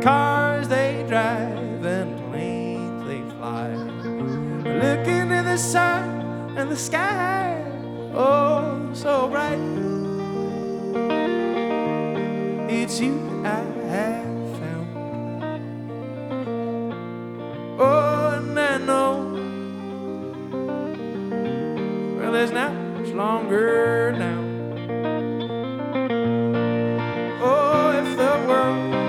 cars they drive and planes they fly. Look into the sun and the sky, oh, so bright. It's you I have found. Oh, and I know, well, there's not much longer now.